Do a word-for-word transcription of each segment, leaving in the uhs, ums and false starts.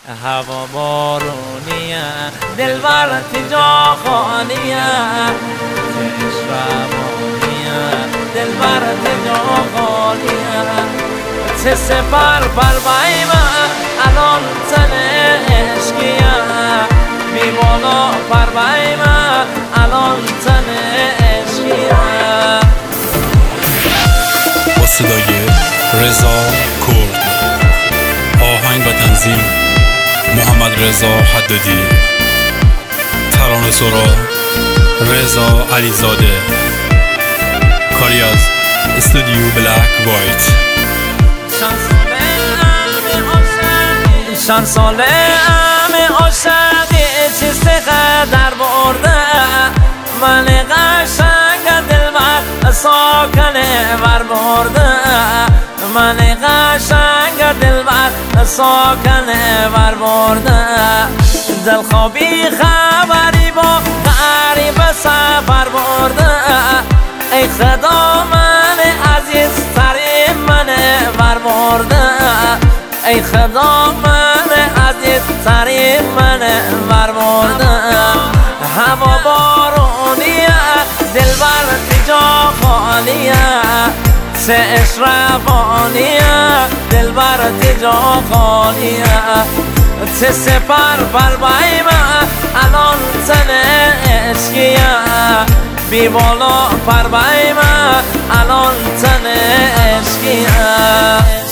هوا بارونیه دلبرت جا خانیه چشم روانیه دلبرت جا خانیه چه سپر پر بایمه الان تن عشقیه بی بالا پر بایمه الان تن عشقیه. با صدای رضا کرد، آهنگ و تنظیم محمد رضا حدادی، ترانه سرا رضا علیزاده، کاری از استودیو بلک وایت. شان ساله ام عاشقی چیست قدر برده من قشنگ دلبر ساکنه ور برده من قشنگ دلبر ساکنه ور برده دلخوابی خبری با غریب سفر برده ای خدا من عزیز ترین من ور برده ای خدا من عزیز ترین من ور برده هوا بارونیه دلبرت جا خالیه چه عشق روانیه دلبرت جا خالیه چه سپر پر بایمه الان تن عشقیه بی بالا پر بایمه الان تن عشقیه.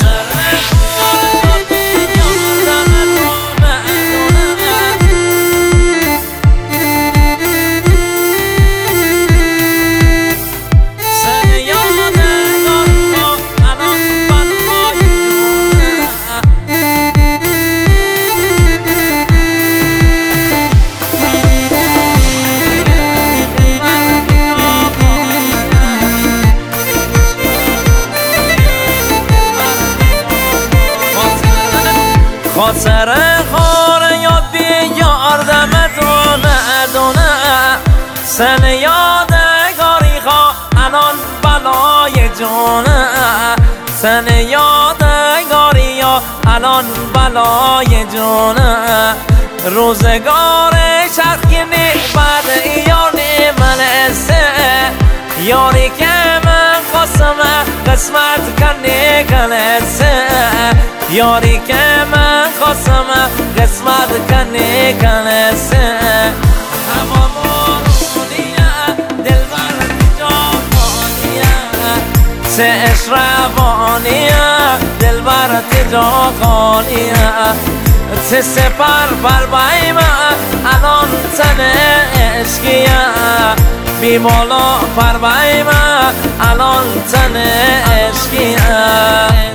خاطر خور یاد بیار دمتون ندونه سن یادگاری خواه الان بلای جونه سن یادگاری یا الان بلای جونه روزگار چرخینی بعد یاری من سه یاری که من خواستم قسمت کنی کنسه یاری که من خواستم قسمت کنی کنسه هوا بارونیه دلبرت جا خانیه چه عشق روانیه دلبرت جا خانیه چه سپر پر بایمه الان تن عشقیه بی بالا پر بایمه الان تن عشقیه.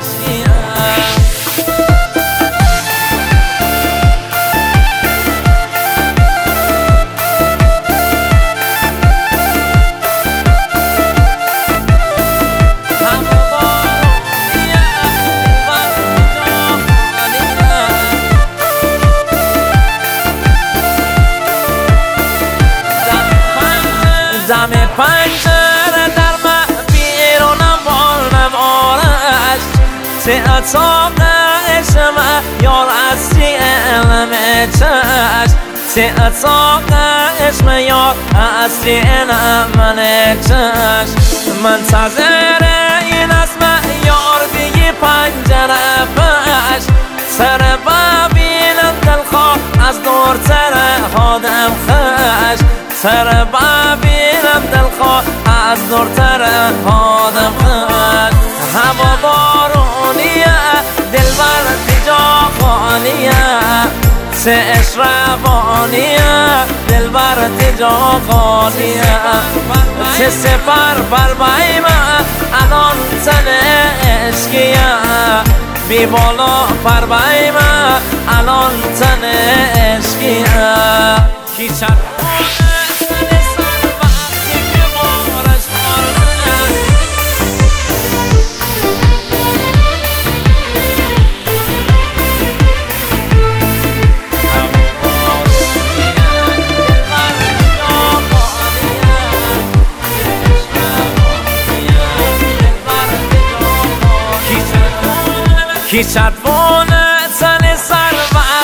دم پنجره در من بیرونم بارم آرش چه اتاق عشق یار اصلی علم چشم چه اتاق عشق یار اصلی علم چشم منتظر این اسم یار بگی پنجره پش سر ببینم دلخواه از دورتر خودم خش سر ببینم دلخواه از دورتر آدم خد هوا بارونیه دلبرت جا خانیه چه عشق روانیه دلبرت جا خانیه چه سپر پر بایمه الان تن عشقیه بی بالا پر بایمه الان تن عشقیه. کی چند کی چند وونه تن سر و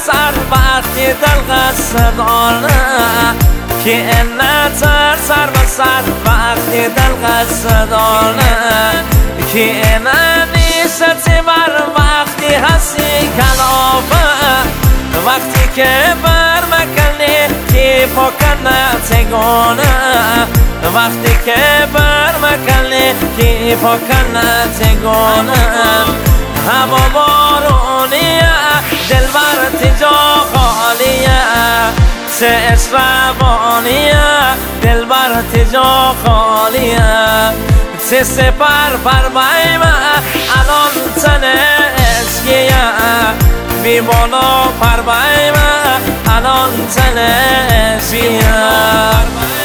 سر وقتی دل قصد داره که این نتر سر به سر وقتی دل قصد داره که این نیستی بر وقتی هستی کلافه وقتی که بر مکنی که پاکنه تگونه وقتی که بر مکنی که پاکنه تگونه هوا بارونیه دل بر تجا خالیه سه اشربانیه دل بر تجا خالیه سه سپر پر بایمه الان تنه اشکیه بی بالا پر بایمه الان تنه اشکیه